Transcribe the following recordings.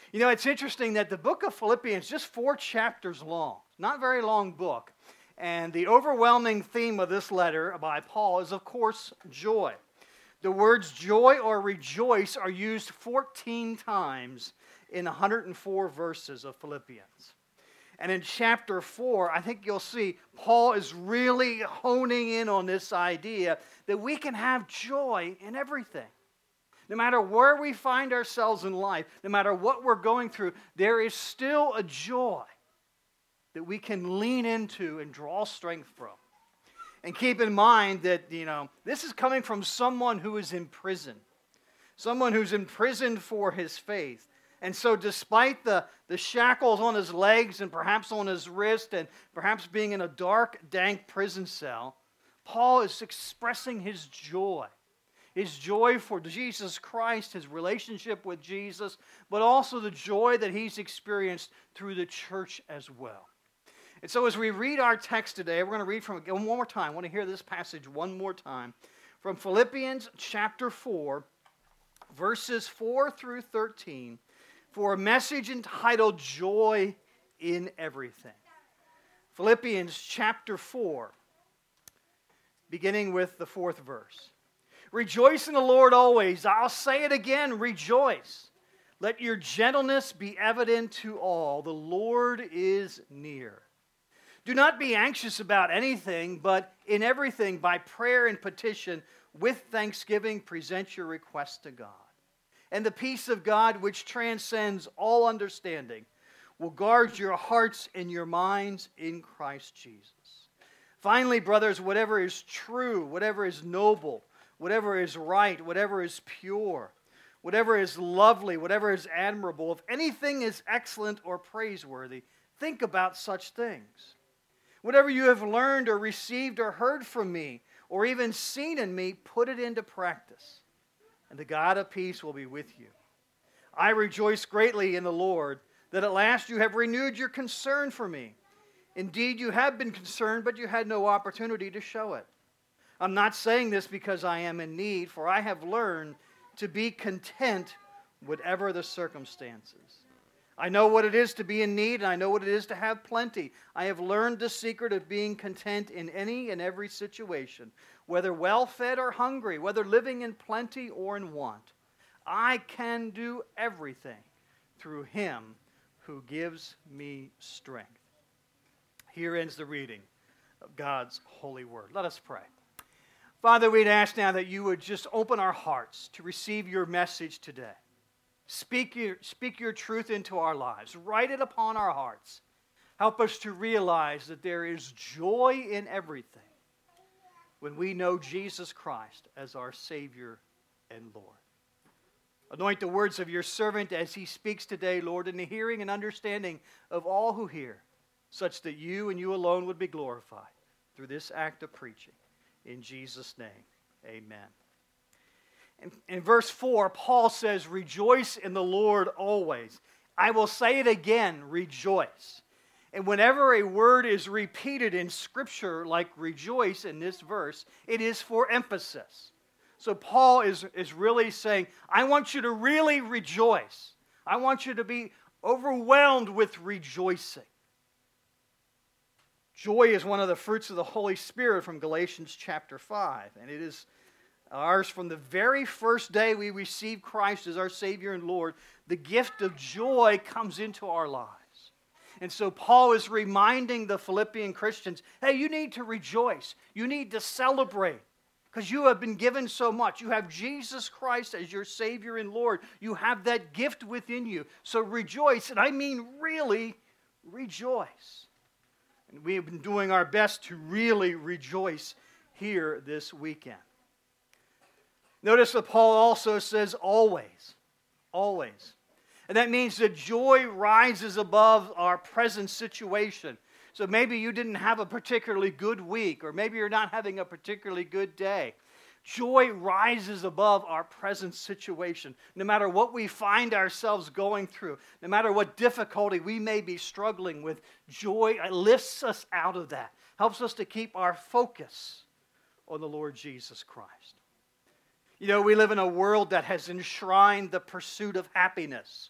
You know, it's interesting that the book of Philippians is just 4 chapters long. Not a very long book. And the overwhelming theme of this letter by Paul is, of course, joy. The words joy or rejoice are used 14 times in 104 verses of Philippians. And in chapter 4, I think you'll see Paul is really honing in on this idea that we can have joy in everything. No matter where we find ourselves in life, no matter what we're going through, there is still a joy that we can lean into and draw strength from. And keep in mind that, this is coming from someone who is in prison. Someone who's imprisoned for his faith. And so despite the shackles on his legs and perhaps on his wrist and perhaps being in a dark, dank prison cell, Paul is expressing his joy. His joy for Jesus Christ, his relationship with Jesus, but also the joy that he's experienced through the church as well. And so as we read our text today, we're going to read from one more time. I want to hear this passage one more time. From Philippians chapter 4, verses 4 through 13, for a message entitled Joy in Everything. Philippians chapter 4, beginning with the 4th verse. Rejoice in the Lord always. I'll say it again, rejoice. Let your gentleness be evident to all. The Lord is near. Do not be anxious about anything, but in everything, by prayer and petition, with thanksgiving, present your requests to God. And the peace of God, which transcends all understanding, will guard your hearts and your minds in Christ Jesus. Finally, brothers, whatever is true, whatever is noble, whatever is right, whatever is pure, whatever is lovely, whatever is admirable, if anything is excellent or praiseworthy, think about such things. Whatever you have learned or received or heard from me, or even seen in me, put it into practice, and the God of peace will be with you. I rejoice greatly in the Lord that at last you have renewed your concern for me. Indeed, you have been concerned, but you had no opportunity to show it. I'm not saying this because I am in need, for I have learned to be content whatever the circumstances. I know what it is to be in need, and I know what it is to have plenty. I have learned the secret of being content in any and every situation, whether well-fed or hungry, whether living in plenty or in want. I can do everything through Him who gives me strength. Here ends the reading of God's holy word. Let us pray. Father, we'd ask now that you would just open our hearts to receive your message today. Speak your truth into our lives. Write it upon our hearts. Help us to realize that there is joy in everything when we know Jesus Christ as our Savior and Lord. Anoint the words of your servant as he speaks today, Lord, in the hearing and understanding of all who hear, such that you and you alone would be glorified through this act of preaching. In Jesus' name, amen. In verse 4, Paul says, rejoice in the Lord always. I will say it again, rejoice. And whenever a word is repeated in Scripture, like rejoice in this verse, it is for emphasis. So Paul is really saying, I want you to really rejoice. I want you to be overwhelmed with rejoicing. Joy is one of the fruits of the Holy Spirit from Galatians chapter 5, and it is ours from the very first day we receive Christ as our Savior and Lord. The gift of joy comes into our lives. And so Paul is reminding the Philippian Christians, hey, you need to rejoice. You need to celebrate because you have been given so much. You have Jesus Christ as your Savior and Lord. You have that gift within you. So rejoice, and I mean really rejoice. And we have been doing our best to really rejoice here this weekend. Notice that Paul also says always, always. And that means that joy rises above our present situation. So maybe you didn't have a particularly good week, or maybe you're not having a particularly good day. Joy rises above our present situation. No matter what we find ourselves going through, no matter what difficulty we may be struggling with, joy lifts us out of that, helps us to keep our focus on the Lord Jesus Christ. You know, we live in a world that has enshrined the pursuit of happiness.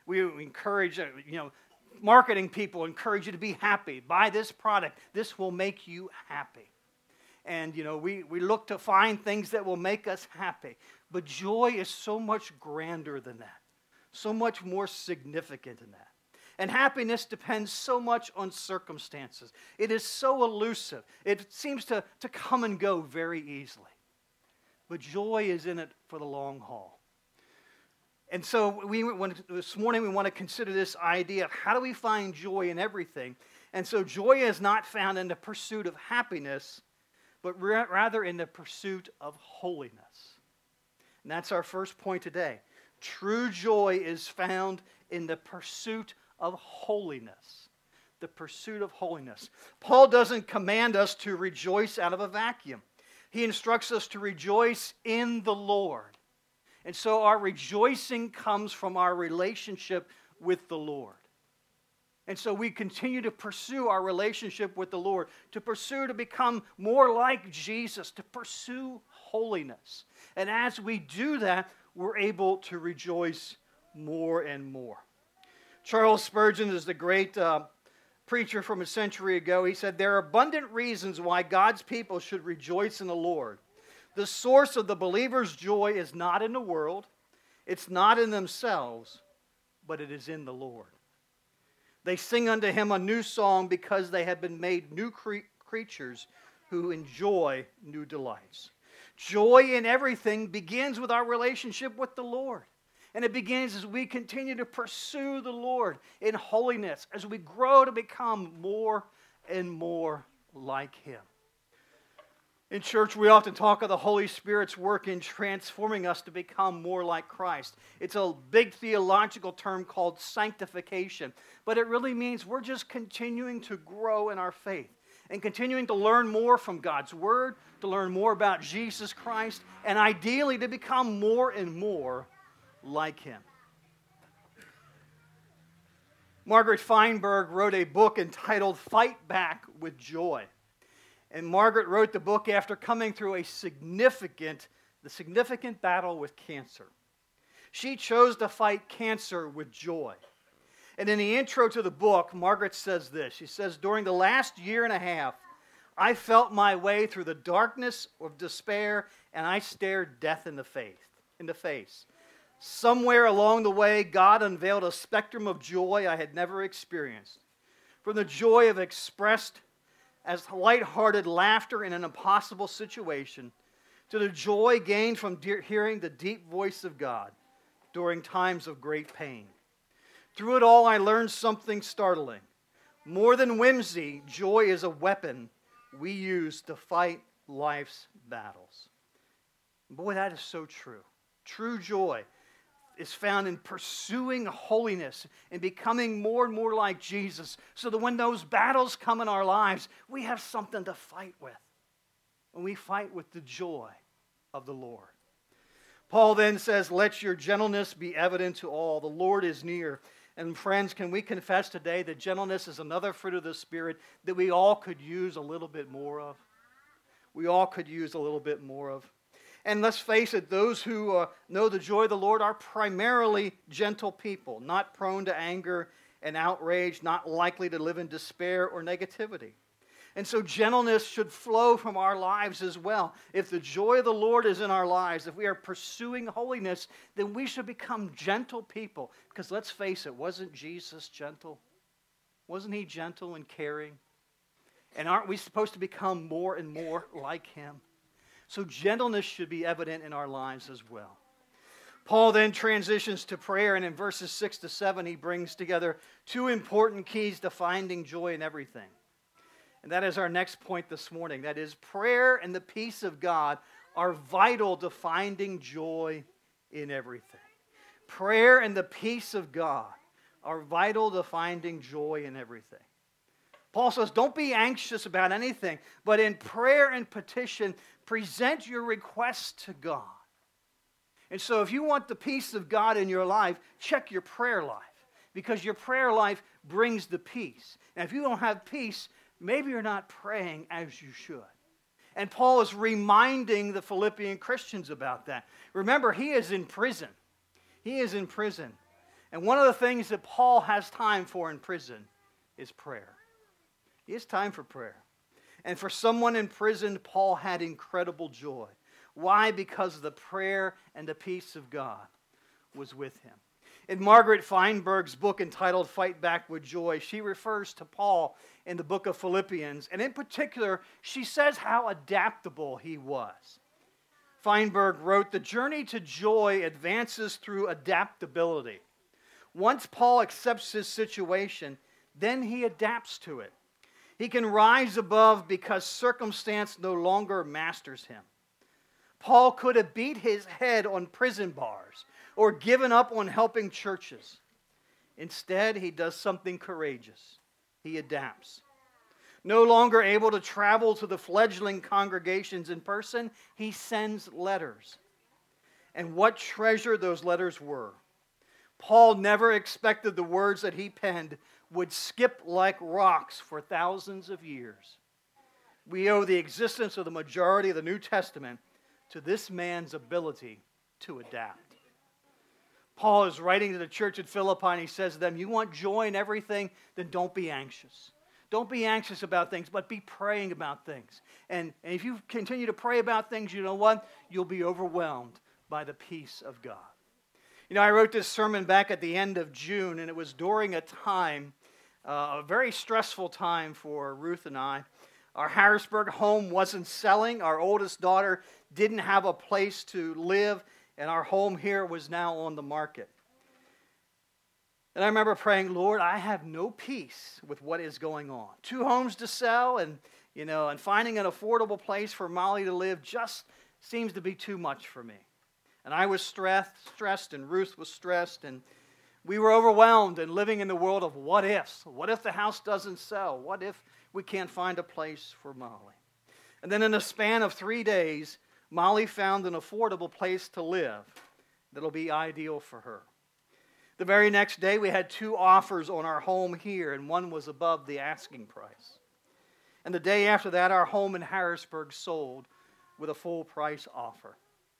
We encourage, marketing people encourage you to be happy. Buy this product. This will make you happy. And, we look to find things that will make us happy. But joy is so much grander than that, so much more significant than that. And happiness depends so much on circumstances. It is so elusive. It seems to come and go very easily. But joy is in it for the long haul. And so this morning we want to consider this idea of how do we find joy in everything. And so joy is not found in the pursuit of happiness, but rather in the pursuit of holiness. And that's our first point today. True joy is found in the pursuit of holiness. The pursuit of holiness. Paul doesn't command us to rejoice out of a vacuum. He instructs us to rejoice in the Lord. And so our rejoicing comes from our relationship with the Lord. And so we continue to pursue our relationship with the Lord, to pursue to become more like Jesus, to pursue holiness. And as we do that, we're able to rejoice more and more. Charles Spurgeon is the great preacher from a century ago. He said, "There are abundant reasons why God's people should rejoice in the Lord. The source of the believer's joy is not in the world, it's not in themselves, but it is in the Lord. They sing unto him a new song because they have been made new creatures who enjoy new delights." Joy in everything begins with our relationship with the Lord. And it begins as we continue to pursue the Lord in holiness, as we grow to become more and more like Him. In church, we often talk of the Holy Spirit's work in transforming us to become more like Christ. It's a big theological term called sanctification, but it really means we're just continuing to grow in our faith and continuing to learn more from God's Word, to learn more about Jesus Christ, and ideally to become more and more like Him. Margaret Feinberg wrote a book entitled Fight Back with Joy. And Margaret wrote the book after coming through the significant battle with cancer. She chose to fight cancer with joy. And in the intro to the book, Margaret says this. She says, "During the last year and a half, I felt my way through the darkness of despair, and I stared death in the face. Somewhere along the way, God unveiled a spectrum of joy I had never experienced. From the joy of expressed as lighthearted laughter in an impossible situation, to the joy gained from hearing the deep voice of God during times of great pain. Through it all, I learned something startling. More than whimsy, joy is a weapon we use to fight life's battles." Boy, that is so true. True joy is found in pursuing holiness and becoming more and more like Jesus, so that when those battles come in our lives, we have something to fight with. And we fight with the joy of the Lord. Paul then says, "Let your gentleness be evident to all. The Lord is near." And friends, can we confess today that gentleness is another fruit of the Spirit that we all could use a little bit more of? We all could use a little bit more of. And let's face it, those who know the joy of the Lord are primarily gentle people, not prone to anger and outrage, not likely to live in despair or negativity. And so gentleness should flow from our lives as well. If the joy of the Lord is in our lives, if we are pursuing holiness, then we should become gentle people. Because let's face it, wasn't Jesus gentle? Wasn't He gentle and caring? And aren't we supposed to become more and more like Him? So gentleness should be evident in our lives as well. Paul then transitions to prayer, and in verses 6 to 7, he brings together two important keys to finding joy in everything. And that is our next point this morning. That is, prayer and the peace of God are vital to finding joy in everything. Prayer and the peace of God are vital to finding joy in everything. Paul says, don't be anxious about anything, but in prayer and petition, present your requests to God. And so if you want the peace of God in your life, check your prayer life, because your prayer life brings the peace. And if you don't have peace, maybe you're not praying as you should. And Paul is reminding the Philippian Christians about that. Remember, he is in prison. He is in prison. And one of the things that Paul has time for in prison is prayer. He has time for prayer. And for someone in prison, Paul had incredible joy. Why? Because the prayer and the peace of God was with him. In Margaret Feinberg's book entitled Fight Back with Joy, she refers to Paul in the book of Philippians. And in particular, she says how adaptable he was. Feinberg wrote, "The journey to joy advances through adaptability. Once Paul accepts his situation, then he adapts to it. He can rise above because circumstance no longer masters him. Paul could have beat his head on prison bars or given up on helping churches. Instead, he does something courageous. He adapts. No longer able to travel to the fledgling congregations in person, he sends letters. And what treasure those letters were. Paul never expected the words that he penned would skip like rocks for thousands of years. We owe the existence of the majority of the New Testament to this man's ability to adapt." Paul is writing to the church at Philippi, and he says to them, you want joy in everything? Then don't be anxious. Don't be anxious about things, but be praying about things. And if you continue to pray about things, you know what? You'll be overwhelmed by the peace of God. You know, I wrote this sermon back at the end of June, and it was during a time, a very stressful time for Ruth and I. Our Harrisburg home wasn't selling. Our oldest daughter didn't have a place to live, and our home here was now on the market. And I remember praying, Lord, I have no peace with what is going on. 2 homes to sell, and finding an affordable place for Molly to live just seems to be too much for me. And I was stressed, and Ruth was stressed, and we were overwhelmed and living in the world of what ifs. What if the house doesn't sell? What if we can't find a place for Molly? And then in a span of 3 days, Molly found an affordable place to live that'll be ideal for her. The very next day, we had 2 offers on our home here, and one was above the asking price. And the day after that, our home in Harrisburg sold with a full price offer.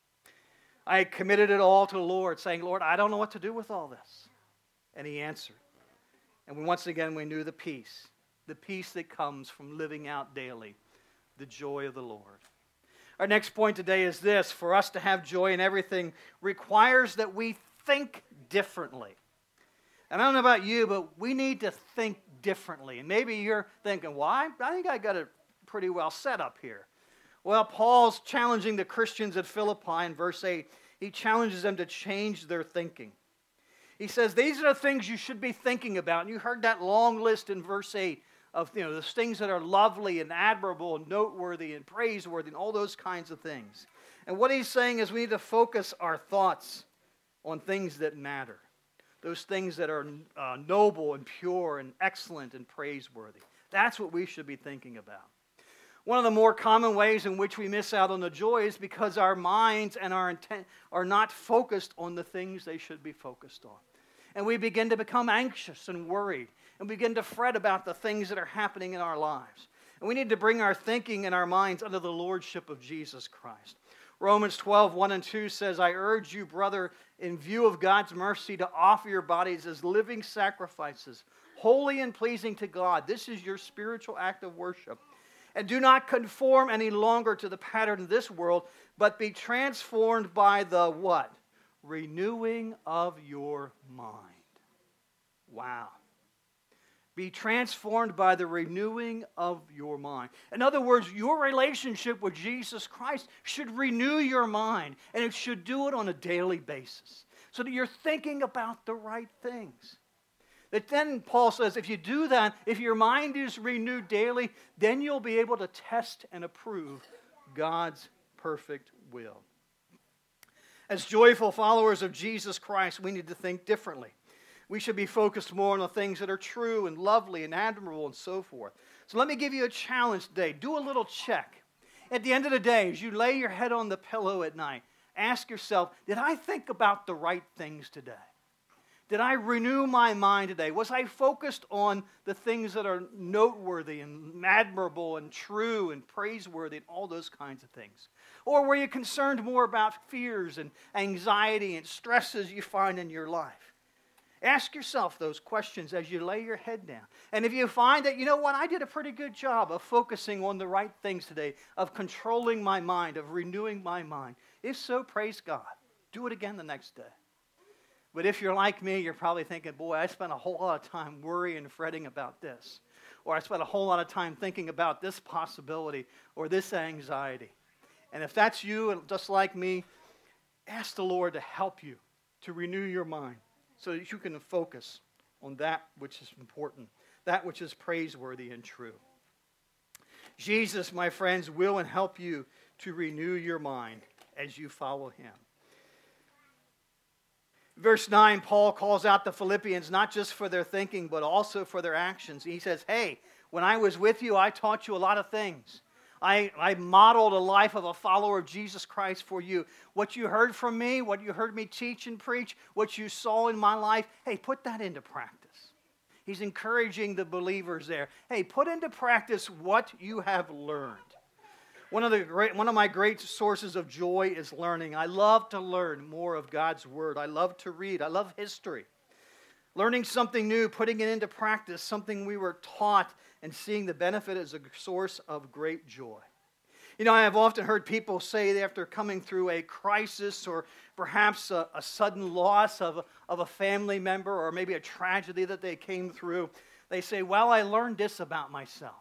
I committed it all to the Lord, saying, Lord, I don't know what to do with all this. And He answered. And once again, we knew the peace that comes from living out daily the joy of the Lord. Our next point today is this: for us to have joy in everything requires that we think differently. And I don't know about you, but we need to think differently. And maybe you're thinking, why? I think I got it pretty well set up here. Well, Paul's challenging the Christians at Philippi in verse 8. He challenges them to change their thinking. He says, these are the things you should be thinking about. And you heard that long list in verse 8 of the things that are lovely and admirable and noteworthy and praiseworthy and all those kinds of things. And what he's saying is we need to focus our thoughts on things that matter. Those things that are noble and pure and excellent and praiseworthy. That's what we should be thinking about. One of the more common ways in which we miss out on the joy is because our minds and our intent are not focused on the things they should be focused on. And we begin to become anxious and worried and begin to fret about the things that are happening in our lives. And we need to bring our thinking and our minds under the lordship of Jesus Christ. Romans 12:1-2 says, I urge you, brother, in view of God's mercy, to offer your bodies as living sacrifices, holy and pleasing to God. This is your spiritual act of worship. And do not conform any longer to the pattern of this world, but be transformed by the what? Renewing of your mind. Wow. Be transformed by the renewing of your mind. In other words, your relationship with Jesus Christ should renew your mind, and it should do it on a daily basis, so that you're thinking about the right things. That then, Paul says, if you do that, if your mind is renewed daily, then you'll be able to test and approve God's perfect will. As joyful followers of Jesus Christ, we need to think differently. We should be focused more on the things that are true and lovely and admirable and so forth. So let me give you a challenge today. Do a little check. At the end of the day, as you lay your head on the pillow at night, ask yourself, did I think about the right things today? Did I renew my mind today? Was I focused on the things that are noteworthy and admirable and true and praiseworthy and all those kinds of things? Or were you concerned more about fears and anxiety and stresses you find in your life? Ask yourself those questions as you lay your head down. And if you find that, you know what, I did a pretty good job of focusing on the right things today, of controlling my mind, of renewing my mind. If so, praise God. Do it again the next day. But if you're like me, you're probably thinking, boy, I spent a whole lot of time worrying and fretting about this. Or I spent a whole lot of time thinking about this possibility or this anxiety. And if that's you, and just like me, ask the Lord to help you to renew your mind so that you can focus on that which is important, that which is praiseworthy and true. Jesus, my friends, will and help you to renew your mind as you follow him. Verse 9, Paul calls out the Philippians not just for their thinking, but also for their actions. He says, hey, when I was with you, I taught you a lot of things. I modeled a life of a follower of Jesus Christ for you. What you heard from me, what you heard me teach and preach, what you saw in my life, hey, put that into practice. He's encouraging the believers there. Hey, put into practice what you have learned. One of my great sources of joy is learning. I love to learn more of God's Word. I love to read. I love history. Learning something new, putting it into practice, something we were taught, and seeing the benefit is a source of great joy. You know, I have often heard people say that after coming through a crisis or perhaps a sudden loss of a family member or maybe a tragedy that they came through, they say, well, I learned this about myself.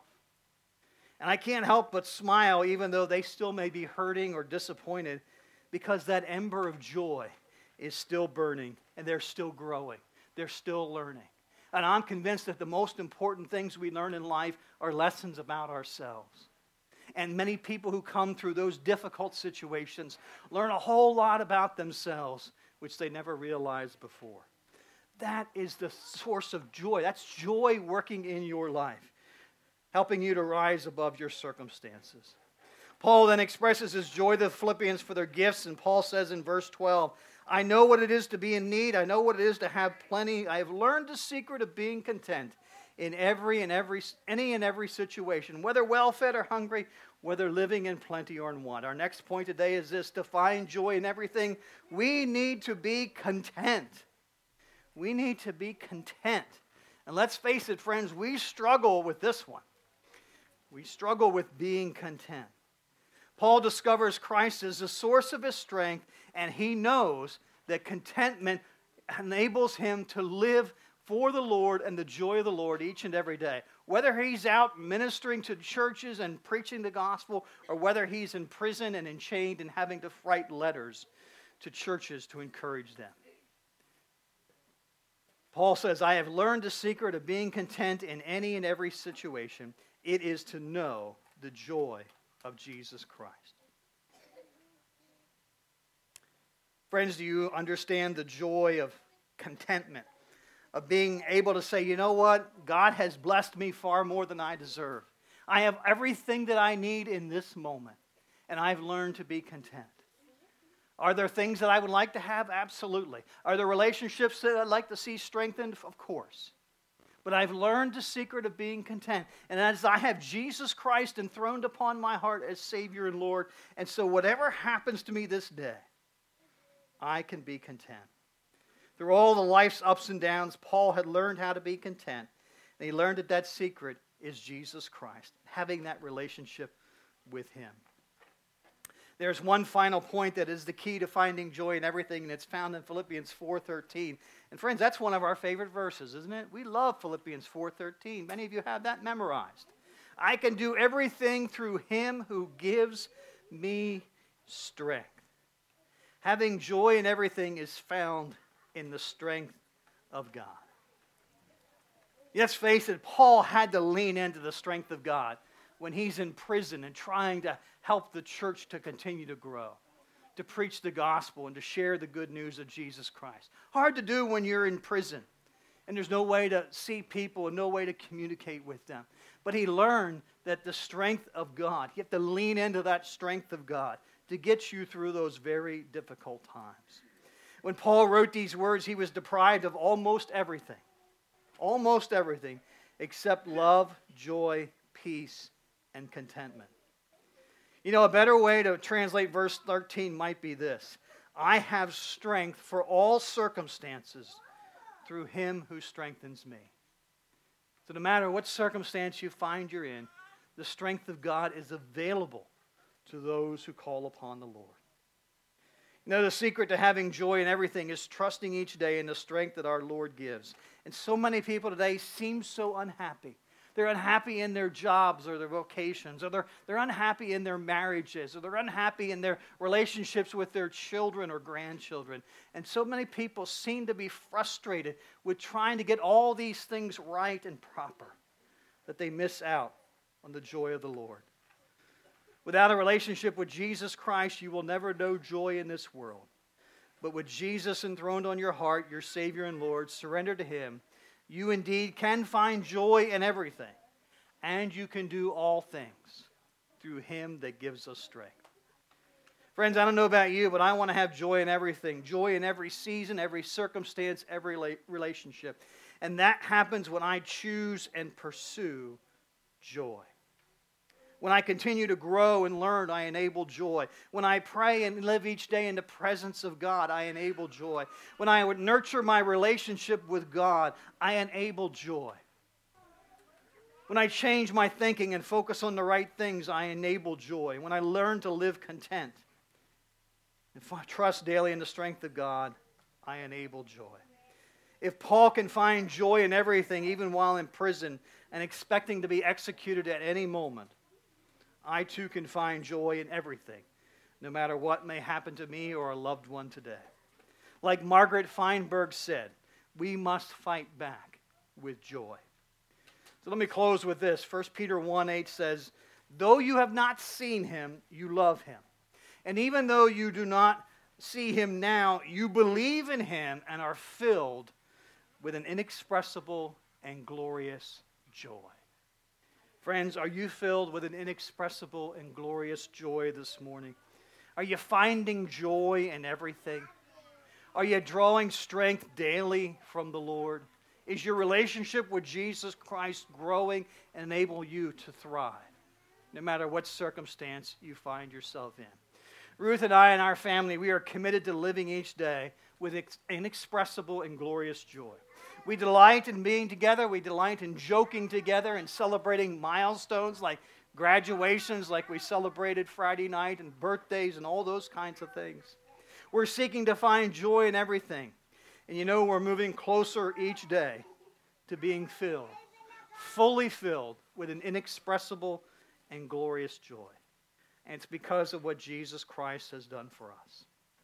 And I can't help but smile even though they still may be hurting or disappointed because that ember of joy is still burning and they're still growing. They're still learning. And I'm convinced that the most important things we learn in life are lessons about ourselves. And many people who come through those difficult situations learn a whole lot about themselves, which they never realized before. That is the source of joy. That's joy working in your life, helping you to rise above your circumstances. Paul then expresses his joy to the Philippians for their gifts, and Paul says in verse 12, I know what it is to be in need. I know what it is to have plenty. I have learned the secret of being content in any and every situation, whether well-fed or hungry, whether living in plenty or in want. Our next point today is this: to find joy in everything, we need to be content. We need to be content. And let's face it, friends, we struggle with this one. We struggle with being content. Paul discovers Christ as the source of his strength, and he knows that contentment enables him to live for the Lord and the joy of the Lord each and every day. Whether he's out ministering to churches and preaching the gospel, or whether he's in prison and enchained and having to write letters to churches to encourage them. Paul says, I have learned the secret of being content in any and every situation. It is to know the joy of Jesus Christ. Friends, do you understand the joy of contentment? Of being able to say, you know what? God has blessed me far more than I deserve. I have everything that I need in this moment, and I've learned to be content. Are there things that I would like to have? Absolutely. Are there relationships that I'd like to see strengthened? Of course. But I've learned the secret of being content. And as I have Jesus Christ enthroned upon my heart as Savior and Lord, and so whatever happens to me this day, I can be content. Through all the life's ups and downs, Paul had learned how to be content. And he learned that secret is Jesus Christ, having that relationship with him. There's one final point that is the key to finding joy in everything, and it's found in Philippians 4:13. And friends, that's one of our favorite verses, isn't it? We love Philippians 4:13. Many of you have that memorized. I can do everything through him who gives me strength. Having joy in everything is found in the strength of God. Let's face it, Paul had to lean into the strength of God when he's in prison and trying to help the church to continue to grow, to preach the gospel and to share the good news of Jesus Christ. Hard to do when you're in prison and there's no way to see people and no way to communicate with them. But he learned that the strength of God, you have to lean into that strength of God to get you through those very difficult times. When Paul wrote these words, he was deprived of almost everything except love, joy, peace, and contentment. You know, a better way to translate verse 13 might be this: I have strength for all circumstances through him who strengthens me. So no matter what circumstance you find you're in, the strength of God is available to those who call upon the Lord. You know, the secret to having joy in everything is trusting each day in the strength that our Lord gives. And so many people today seem so unhappy. They're unhappy in their jobs or their vocations, or they're unhappy in their marriages, or they're unhappy in their relationships with their children or grandchildren. And so many people seem to be frustrated with trying to get all these things right and proper that they miss out on the joy of the Lord. Without a relationship with Jesus Christ, you will never know joy in this world. But with Jesus enthroned on your heart, your Savior and Lord, surrender to him, you indeed can find joy in everything, and you can do all things through him that gives us strength. Friends, I don't know about you, but I want to have joy in everything, joy in every season, every circumstance, every relationship. And that happens when I choose and pursue joy. When I continue to grow and learn, I enable joy. When I pray and live each day in the presence of God, I enable joy. When I would nurture my relationship with God, I enable joy. When I change my thinking and focus on the right things, I enable joy. When I learn to live content and trust daily in the strength of God, I enable joy. If Paul can find joy in everything, even while in prison and expecting to be executed at any moment, I too can find joy in everything, no matter what may happen to me or a loved one today. Like Margaret Feinberg said, we must fight back with joy. So let me close with this. 1 Peter 1:8 says, though you have not seen him, you love him. And even though you do not see him now, you believe in him and are filled with an inexpressible and glorious joy. Friends, are you filled with an inexpressible and glorious joy this morning? Are you finding joy in everything? Are you drawing strength daily from the Lord? Is your relationship with Jesus Christ growing and enable you to thrive, no matter what circumstance you find yourself in? Ruth and I and our family, we are committed to living each day with inexpressible and glorious joy. We delight in being together. We delight in joking together and celebrating milestones like graduations like we celebrated Friday night and birthdays and all those kinds of things. We're seeking to find joy in everything. And you know, we're moving closer each day to being filled, fully filled with an inexpressible and glorious joy. And it's because of what Jesus Christ has done for us.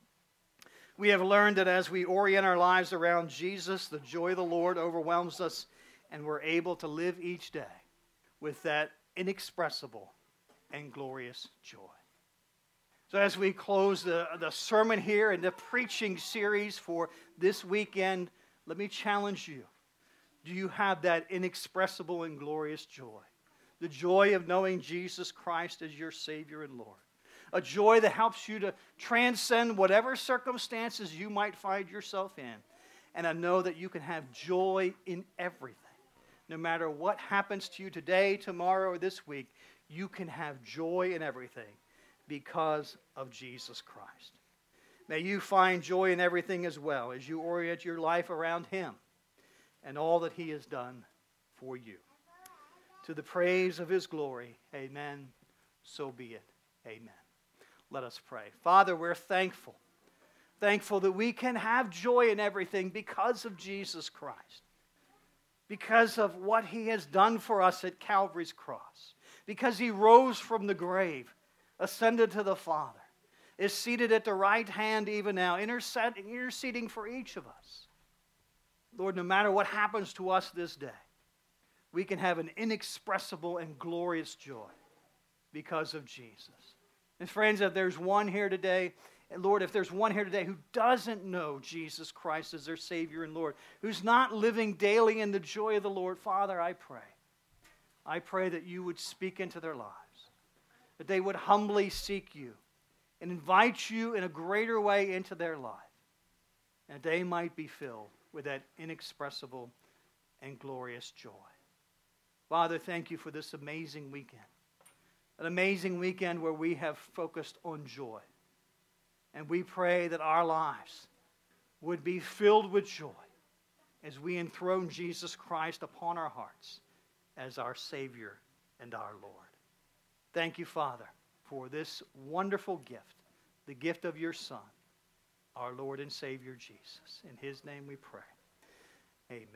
We have learned that as we orient our lives around Jesus, the joy of the Lord overwhelms us, and we're able to live each day with that inexpressible and glorious joy. So as we close the sermon here and the preaching series for this weekend, let me challenge you. Do you have that inexpressible and glorious joy? The joy of knowing Jesus Christ as your Savior and Lord. A joy that helps you to transcend whatever circumstances you might find yourself in. And I know that you can have joy in everything. No matter what happens to you today, tomorrow, or this week, you can have joy in everything because of Jesus Christ. May you find joy in everything as well as you orient your life around him and all that he has done for you. To the praise of his glory, amen. So be it. Amen. Let us pray. Father, we're thankful. Thankful that we can have joy in everything because of Jesus Christ. Because of what he has done for us at Calvary's cross. Because he rose from the grave, ascended to the Father, is seated at the right hand even now, interceding for each of us. Lord, no matter what happens to us this day, we can have an inexpressible and glorious joy because of Jesus. And friends, if there's one here today, and Lord, if there's one here today who doesn't know Jesus Christ as their Savior and Lord, who's not living daily in the joy of the Lord, Father, I pray that you would speak into their lives, that they would humbly seek you and invite you in a greater way into their life, and they might be filled with that inexpressible and glorious joy. Father, thank you for this amazing weekend. An amazing weekend where we have focused on joy. And we pray that our lives would be filled with joy as we enthrone Jesus Christ upon our hearts as our Savior and our Lord. Thank you, Father, for this wonderful gift, the gift of your Son, our Lord and Savior Jesus. In his name we pray. Amen.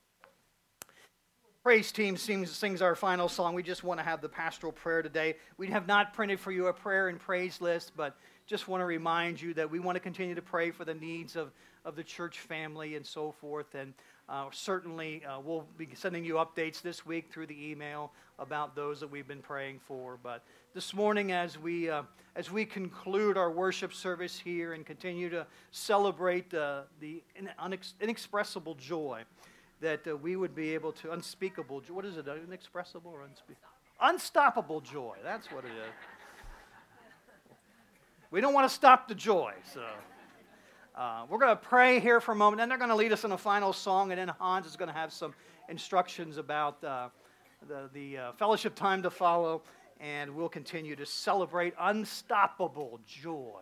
Praise team sings our final song. We just want to have the pastoral prayer today. We have not printed for you a prayer and praise list, but just want to remind you that we want to continue to pray for the needs of the church family and so forth. And certainly we'll be sending you updates this week through the email about those that we've been praying for. But this morning, as we conclude our worship service here and continue to celebrate the inexpressible joy that we would be able to, unspeakable joy. What is it, inexpressible or unspeakable? Unstoppable joy, that's what it is. We don't want to stop the joy, so we're going to pray here for a moment, then they're going to lead us in a final song, and then Hans is going to have some instructions about the fellowship time to follow, and we'll continue to celebrate unstoppable joy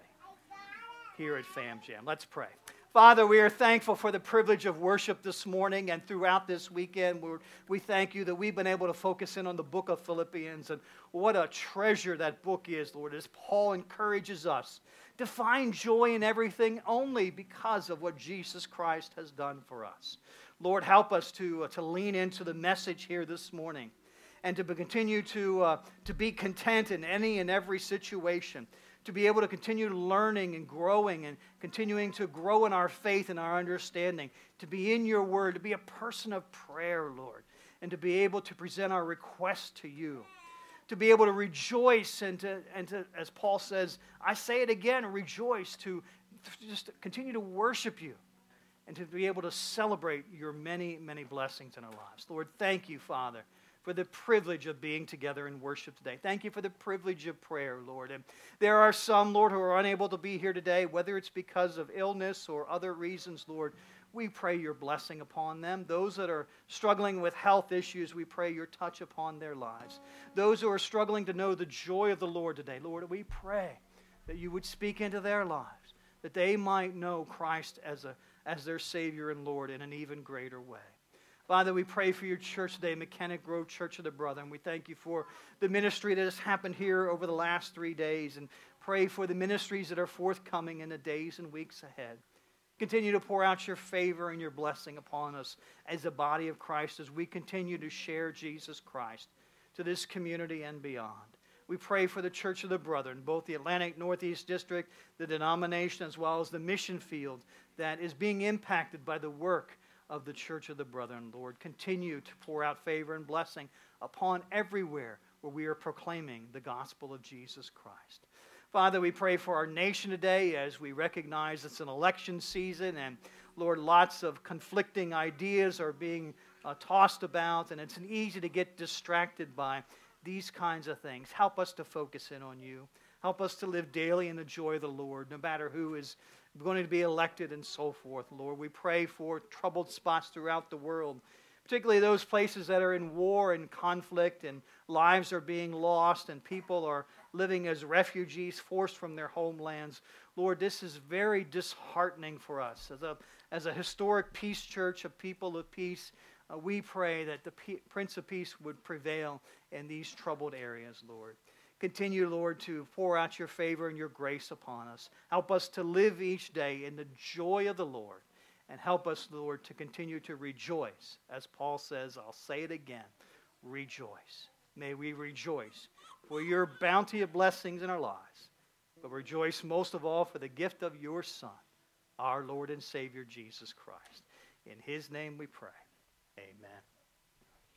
here at Fam Jam. Let's pray. Father, we are thankful for the privilege of worship this morning and throughout this weekend. We thank you that we've been able to focus in on the book of Philippians, and what a treasure that book is, Lord, as Paul encourages us to find joy in everything only because of what Jesus Christ has done for us. Lord, help us to lean into the message here this morning and to continue to be content in any and every situation, to be able to continue learning and growing and continuing to grow in our faith and our understanding, to be in your word, to be a person of prayer, Lord, and to be able to present our requests to you, to be able to rejoice and to, as Paul says, I say it again, rejoice, to just continue to worship you and to be able to celebrate your many, many blessings in our lives. Lord, thank you, Father, for the privilege of being together in worship today. Thank you for the privilege of prayer, Lord. And there are some, Lord, who are unable to be here today, whether it's because of illness or other reasons, Lord. We pray your blessing upon them. Those that are struggling with health issues, we pray your touch upon their lives. Those who are struggling to know the joy of the Lord today, Lord, we pray that you would speak into their lives, that they might know Christ as their Savior and Lord in an even greater way. Father, we pray for your church today, Mechanic Grove Church of the Brethren. We thank you for the ministry that has happened here over the last 3 days, and pray for the ministries that are forthcoming in the days and weeks ahead. Continue to pour out your favor and your blessing upon us as the body of Christ as we continue to share Jesus Christ to this community and beyond. We pray for the Church of the Brethren, both the Atlantic Northeast District, the denomination, as well as the mission field that is being impacted by the work of the Church of the Brethren, Lord. Continue to pour out favor and blessing upon everywhere where we are proclaiming the gospel of Jesus Christ. Father, we pray for our nation today as we recognize it's an election season, and Lord, lots of conflicting ideas are being tossed about, and it's easy to get distracted by these kinds of things. Help us to focus in on you. Help us to live daily in the joy of the Lord, no matter who is going to be elected and so forth, Lord. We pray for troubled spots throughout the world, particularly those places that are in war and conflict, and lives are being lost, and people are living as refugees forced from their homelands. Lord, this is very disheartening for us. As a historic peace church, a people of peace, we pray that the Prince of Peace would prevail in these troubled areas, Lord. Continue, Lord, to pour out your favor and your grace upon us. Help us to live each day in the joy of the Lord. And help us, Lord, to continue to rejoice. As Paul says, I'll say it again, rejoice. May we rejoice for your bounty of blessings in our lives. But rejoice most of all for the gift of your Son, our Lord and Savior, Jesus Christ. In his name we pray. Amen.